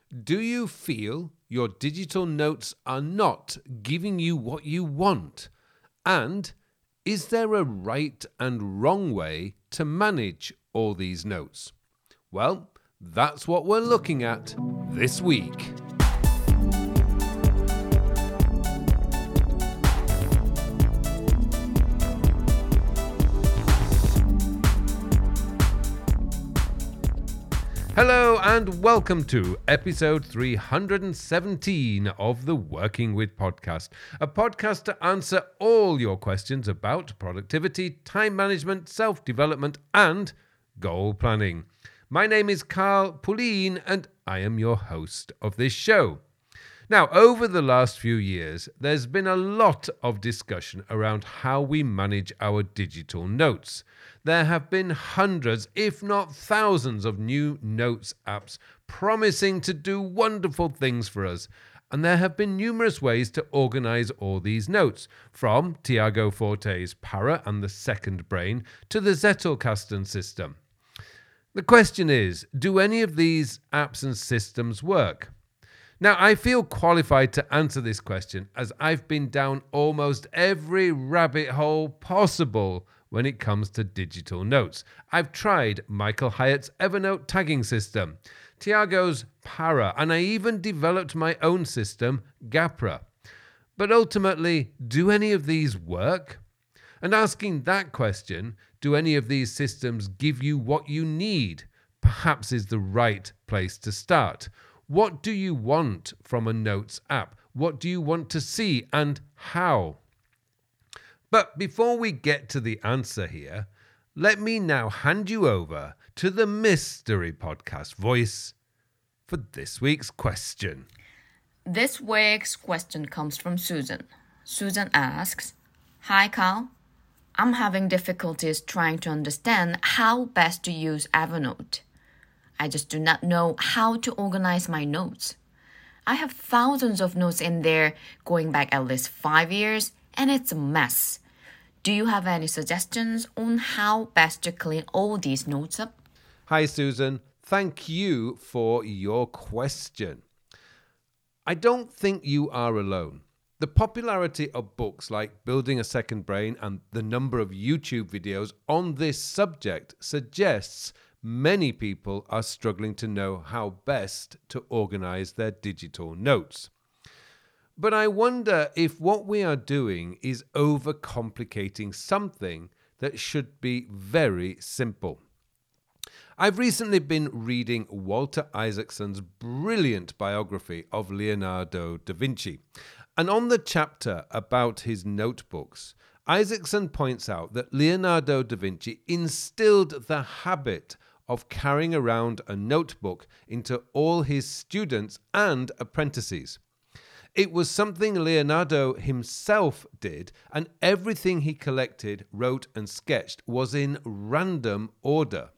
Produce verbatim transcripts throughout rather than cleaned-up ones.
Do you feel your digital notes are not giving you what you want? And is there a right and wrong way to manage all these notes? Well, that's what we're looking at this week. Hello and welcome to episode three hundred seventeen of the Working With podcast, a podcast to answer all your questions about productivity, time management, self-development and goal planning. My name is Carl Pullein and I am your host of this show. Now, over the last few years, there's been a lot of discussion around how we manage our digital notes. There have been hundreds, if not thousands, of new notes apps promising to do wonderful things for us. And there have been numerous ways to organize all these notes, from Tiago Forte's Para and the Second Brain to the Zettelkasten system. The question is, do any of these apps and systems work? Now, I feel qualified to answer this question as I've been down almost every rabbit hole possible when it comes to digital notes. I've tried Michael Hyatt's Evernote tagging system, Tiago's Para, and I even developed my own system, Gapra. But ultimately, do any of these work? And asking that question, do any of these systems give you what you need? Perhaps is the right place to start. What do you want from a notes app? What do you want to see and how? But before we get to the answer here, let me now hand you over to the mystery podcast voice for this week's question. This week's question comes from Susan. Susan asks, "Hi Carl, I'm having difficulties trying to understand how best to use Evernote. I just do not know how to organize my notes. I have thousands of notes in there going back at least five years, and it's a mess. Do you have any suggestions on how best to clean all these notes up?" Hi, Susan. Thank you for your question. I don't think you are alone. The popularity of books like Building a Second Brain and the number of YouTube videos on this subject suggests many people are struggling to know how best to organize their digital notes. But I wonder if what we are doing is overcomplicating something that should be very simple. I've recently been reading Walter Isaacson's brilliant biography of Leonardo da Vinci. And on the chapter about his notebooks, Isaacson points out that Leonardo da Vinci instilled the habit of carrying around a notebook into all his students and apprentices. It was something Leonardo himself did, and everything he collected, wrote and sketched was in random order.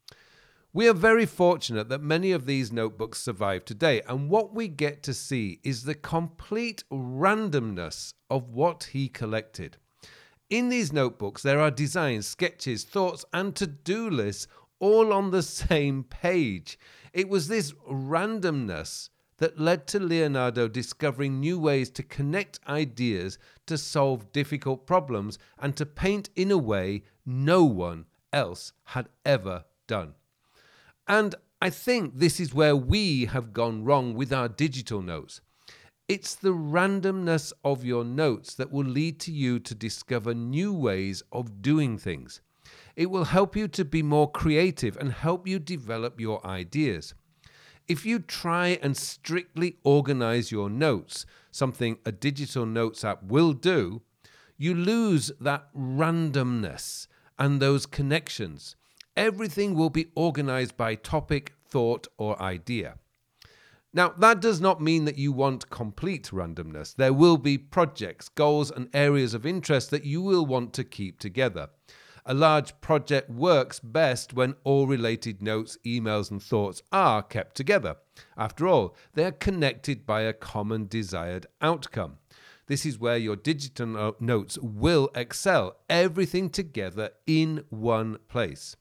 We are very fortunate that many of these notebooks survive today, and what we get to see is the complete randomness of what he collected. In these notebooks, there are designs, sketches, thoughts, and to-do lists all on the same page. It was this randomness that led to Leonardo discovering new ways to connect ideas to solve difficult problems and to paint in a way no one else had ever done. And I think this is where we have gone wrong with our digital notes. It's the randomness of your notes that will lead to you to discover new ways of doing things. It will help you to be more creative and help you develop your ideas. If you try and strictly organize your notes, something a digital notes app will do, you lose that randomness and those connections. Everything will be organized by topic, thought, or idea. Now, that does not mean that you want complete randomness. There will be projects, goals, and areas of interest that you will want to keep together. A large project works best when all related notes, emails, and thoughts are kept together. After all, they are connected by a common desired outcome. This is where your digital notes will excel, everything together in one place.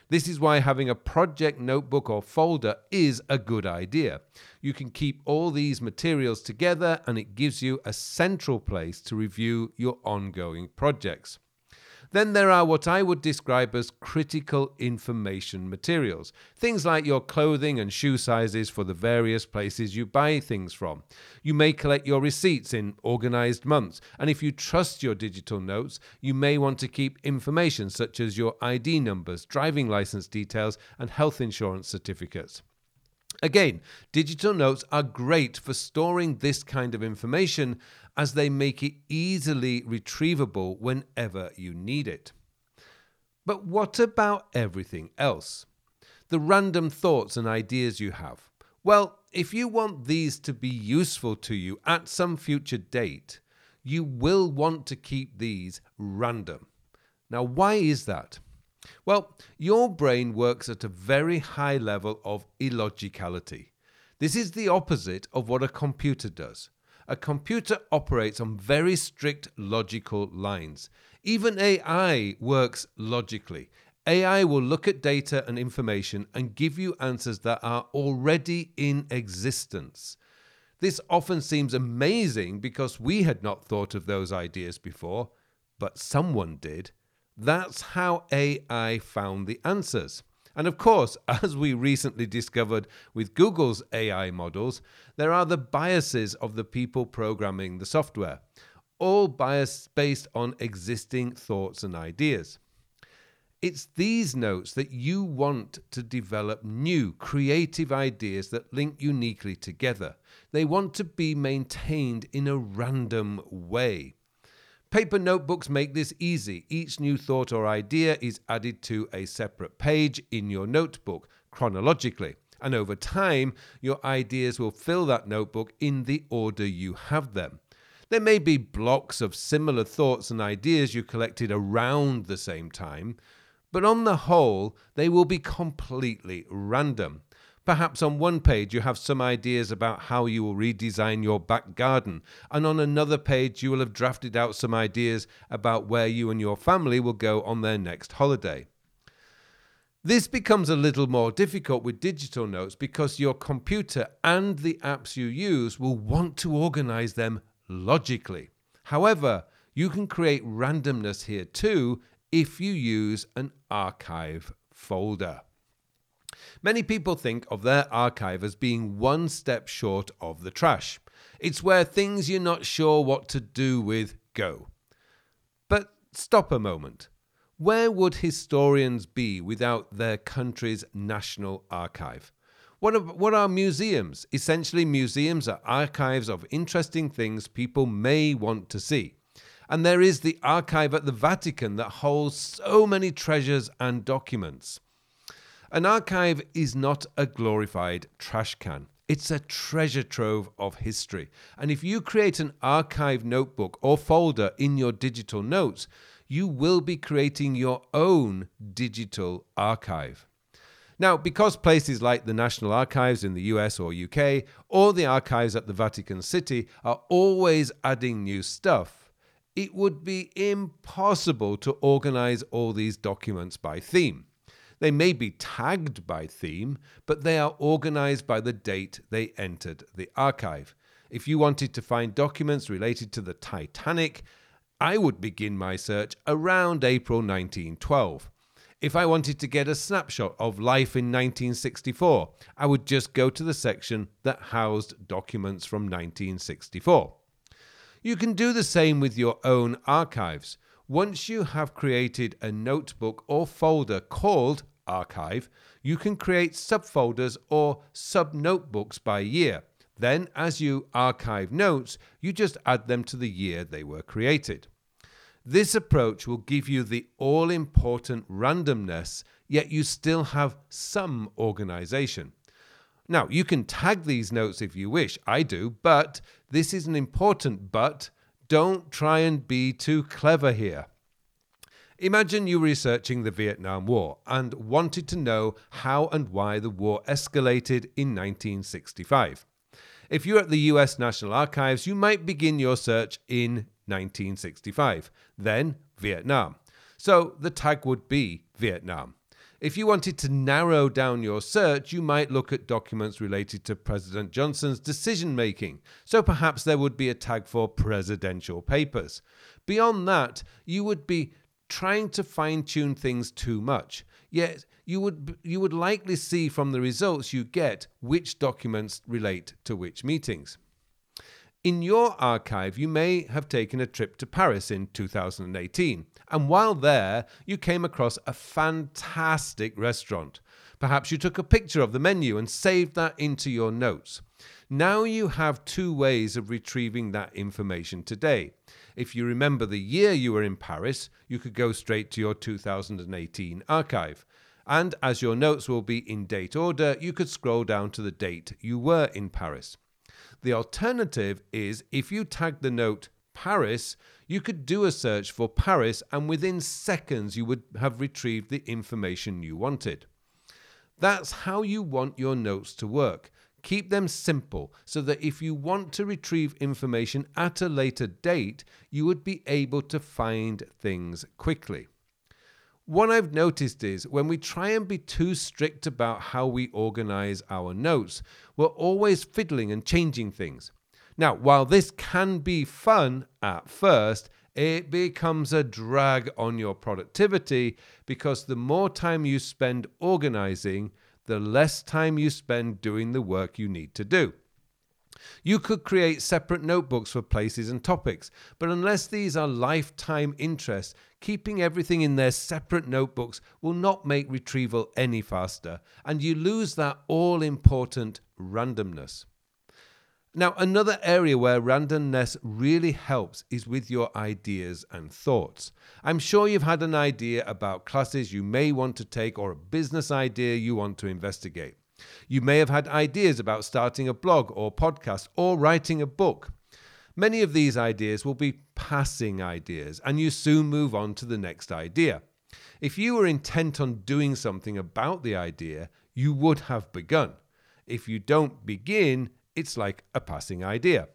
This is why having a project notebook or folder is a good idea. You can keep all these materials together and it gives you a central place to review your ongoing projects. Then there are what I would describe as critical information materials. Things like your clothing and shoe sizes for the various places you buy things from. You may collect your receipts in organized months, and if you trust your digital notes, you may want to keep information such as your I D numbers, driving license details, and health insurance certificates. Again, digital notes are great for storing this kind of information as they make it easily retrievable whenever you need it. But what about everything else? The random thoughts and ideas you have. Well, if you want these to be useful to you at some future date, you will want to keep these random. Now, why is that? Well, your brain works at a very high level of illogicality. This is the opposite of what a computer does. A computer operates on very strict logical lines. Even A I works logically. A I will look at data and information and give you answers that are already in existence. This often seems amazing because we had not thought of those ideas before, but someone did. That's how A I found the answers. And of course, as we recently discovered with Google's A I models, there are the biases of the people programming the software, all biased based on existing thoughts and ideas. It's these notes that you want to develop new, creative ideas that link uniquely together. They want to be maintained in a random way. Paper notebooks make this easy. Each new thought or idea is added to a separate page in your notebook chronologically. And over time, your ideas will fill that notebook in the order you have them. There may be blocks of similar thoughts and ideas you collected around the same time, but on the whole, they will be completely random. Perhaps on one page you have some ideas about how you will redesign your back garden, and on another page you will have drafted out some ideas about where you and your family will go on their next holiday. This becomes a little more difficult with digital notes because your computer and the apps you use will want to organize them logically. However, you can create randomness here too if you use an archive folder. Many people think of their archive as being one step short of the trash. It's where things you're not sure what to do with go. But stop a moment. Where would historians be without their country's national archive? What are, what are museums? Essentially, museums are archives of interesting things people may want to see. And there is the archive at the Vatican that holds so many treasures and documents. An archive is not a glorified trash can. It's a treasure trove of history. And if you create an archive notebook or folder in your digital notes, you will be creating your own digital archive. Now, because places like the National Archives in the U S or U K, or the archives at the Vatican City are always adding new stuff, it would be impossible to organize all these documents by theme. They may be tagged by theme, but they are organized by the date they entered the archive. If you wanted to find documents related to the Titanic, I would begin my search around April nineteen twelve. If I wanted to get a snapshot of life in nineteen sixty-four, I would just go to the section that housed documents from nineteen sixty-four. You can do the same with your own archives. Once you have created a notebook or folder called Archive, you can create subfolders or sub-notebooks by year. Then, as you archive notes, you just add them to the year they were created. This approach will give you the all-important randomness, yet you still have some organization. Now, you can tag these notes if you wish. I do, but this is an important but. Don't try and be too clever here. Imagine you researching the Vietnam War and wanted to know how and why the war escalated in nineteen sixty-five. If you're at the U S National Archives, you might begin your search in nineteen sixty-five, then Vietnam. So the tag would be Vietnam. If you wanted to narrow down your search, you might look at documents related to President Johnson's decision-making, so perhaps there would be a tag for presidential papers. Beyond that, you would be trying to fine-tune things too much, yet you would, you would likely see from the results you get which documents relate to which meetings. In your archive, you may have taken a trip to Paris in two thousand eighteen, and while there, you came across a fantastic restaurant. Perhaps you took a picture of the menu and saved that into your notes. Now you have two ways of retrieving that information today. If you remember the year you were in Paris, you could go straight to your two thousand eighteen archive. And as your notes will be in date order, you could scroll down to the date you were in Paris. The alternative is if you tag the note Paris, you could do a search for Paris and within seconds you would have retrieved the information you wanted. That's how you want your notes to work. Keep them simple so that if you want to retrieve information at a later date, you would be able to find things quickly. What I've noticed is when we try and be too strict about how we organize our notes, we're always fiddling and changing things. Now, while this can be fun at first, it becomes a drag on your productivity because the more time you spend organizing, the less time you spend doing the work you need to do. You could create separate notebooks for places and topics, but unless these are lifetime interests, keeping everything in their separate notebooks will not make retrieval any faster, and you lose that all-important randomness. Now, another area where randomness really helps is with your ideas and thoughts. I'm sure you've had an idea about classes you may want to take or a business idea you want to investigate. You may have had ideas about starting a blog or podcast or writing a book. Many of these ideas will be passing ideas, and you soon move on to the next idea. If you were intent on doing something about the idea, you would have begun. If you don't begin, it's like a passing idea.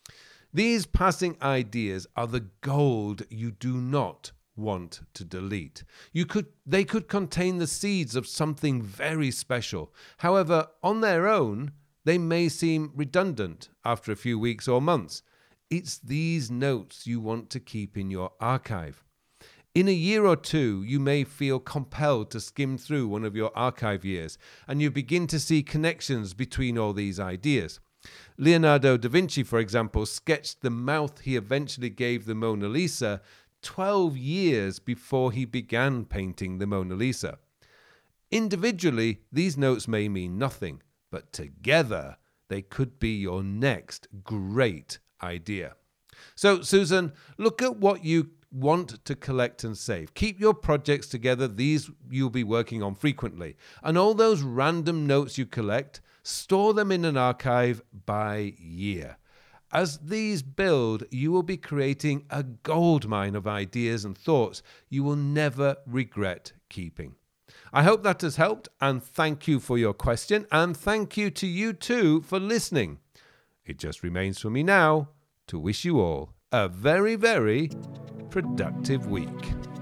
These passing ideas are the gold you do not want to delete. You could, they could contain the seeds of something very special. However, on their own, they may seem redundant after a few weeks or months. It's these notes you want to keep in your archive. In a year or two, you may feel compelled to skim through one of your archive years, and you begin to see connections between all these ideas. Leonardo da Vinci, for example, sketched the mouth he eventually gave the Mona Lisa twelve years before he began painting the Mona Lisa. Individually, these notes may mean nothing, but together they could be your next great idea. So, Susan, look at what you want to collect and save. Keep your projects together. These you'll be working on frequently. And all those random notes you collect, store them in an archive by year. As these build, you will be creating a goldmine of ideas and thoughts you will never regret keeping. I hope that has helped, and thank you for your question, and thank you to you too for listening. It just remains for me now to wish you all a very, very productive week.